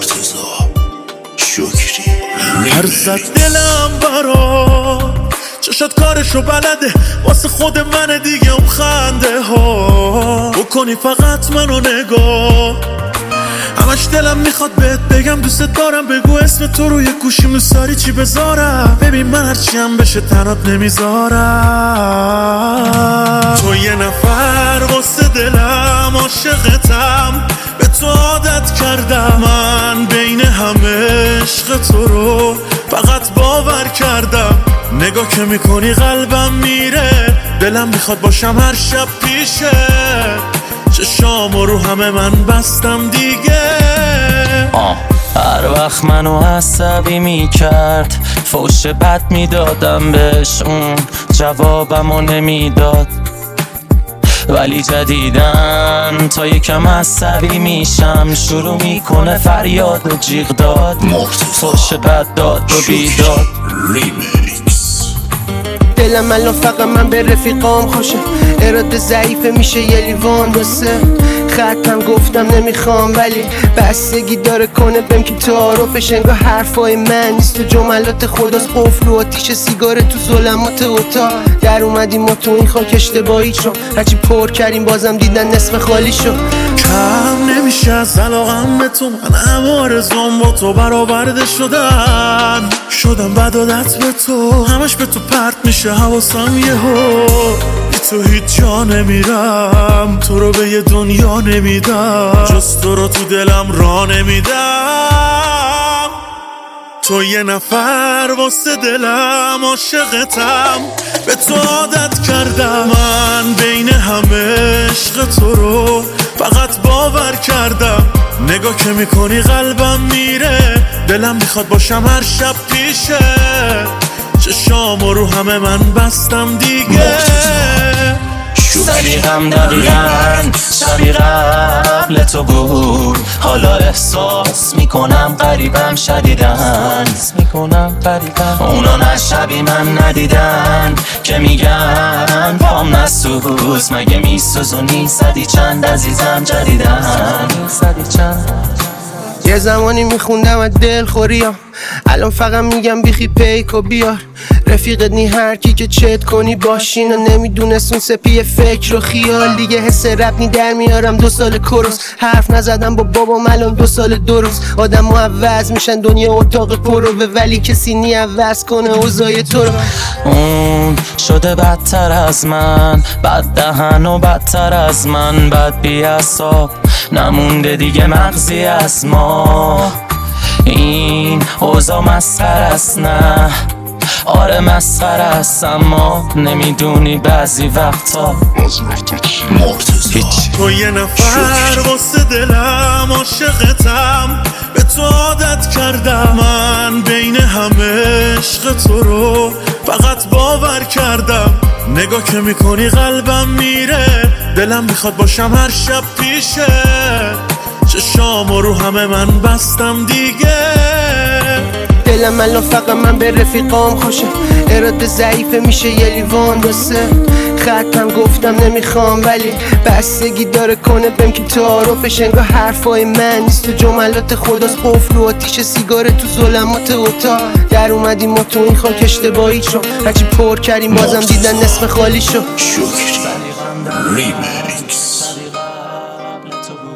مرتضی شکری هر زد دلم برا چشات کارشو بلده واسه خود من دیگه اون خنده ها بکنی فقط منو نگاه همش دلم میخواد بهت بگم دوست دارم بگو اسم تو روی گوشیم دوست چی بذارم ببین من هرچی هم بشه تنات نمیذارم تو یه نفر واسه دلم عاشقتم به تو عادت کردم من بین همه عشق تو رو فقط باور کردم نگاه که میکنی قلبم میره دلم میخواد باشم هر شب پیشه چشامو رو همه من بستم دیگه هر وقت منو عصبی میکرد فوش بد میدادم بهش اون جوابمو نمیداد ولی جدیدن تا یکم عصبی میشم شروع میکنه فریاد و جیغ داد فوش بد داد و بیداد دلم الان فقط من به رفیقام خوشه اراده ضعیفه میشه یه لیوان واسه ختم گفتم نمیخوام ولی بستگی داره کنه بهم که تعارفش انگار حرفای من نیست و جملات خداست قفل و آتیش سیگار تو ظلمات اتاق در اومدیم ما تو این خاک اشتباهی شو هرچی پر کردیم بازم دیدن نصف خالی شو کم نمیشه از علاقم به تو من همه آرزوام با تو برآورده شدم بد عادت به تو همش به تو پرت میشه حواسم یهو بی تو هیچ جا نمیرم تو رو به یه دنیا نمیدم جز تو رو تو دلم را نمیدم تو یه نفر واسه دلم عاشقتم به تو عادت کردم من بین همه عشق تو رو فقط باور کردم نگاه که میکنی قلبم میره دلم میخواد باشم هر شب پیشه چشامو رو همه من بستم دیگه صدیقم دقیقاً شبی قبل تو بود حالا احساس میکنم قریبم شدیدن اونا نه شبی من ندیدن که میگن پام نسوز مگه میسوزونی صدی چند عزیزم جدیدن یه زمانی میخوندم از دل خوریم الان فقط میگم بیخی پیک و بیار رفیقت نی هر کی که چت کنی باشین و نمیدونست اون سپی فکر و خیال دیگه حس رب نی در میارم 2 سال کروس حرف نزدم با بابام الان 2 سال درست آدم ها عوض میشن دنیا اتاق پروه ولی کسی نی عوض کنه اوضاع تو رو اون شده بدتر از من بد دهن و بدتر از من بد بیعصاب نمونده دیگه مغزی از ما این اوضاع مسخره است نه آره مسخره است اما نمیدونی بعضی وقتا تو یه نفر واسه دلم عاشقتم به تو عادت کردم من بین همه عشق تو رو فقط باور کردم نگاه که میکنی قلبم میره دلم میخواد باشم هر شب پیشه چشامو رو همه من بستم دیگه دلم الان فقط من به رفیقام خوشه اراده ضعیفه میشه یه لیوان واسه ختم گفتم نمیخوام ولی بستگی داره کنه بهم که تعارفش انگار حرفای من نیست و جملات خداست قفل و آتیش سیگار تو ظلمات اتاق در اومدیم ما تو این خاک اشتباهی شو هرچی پر کردیم بازم دیدن نصف خالی شو شکری ریمیکس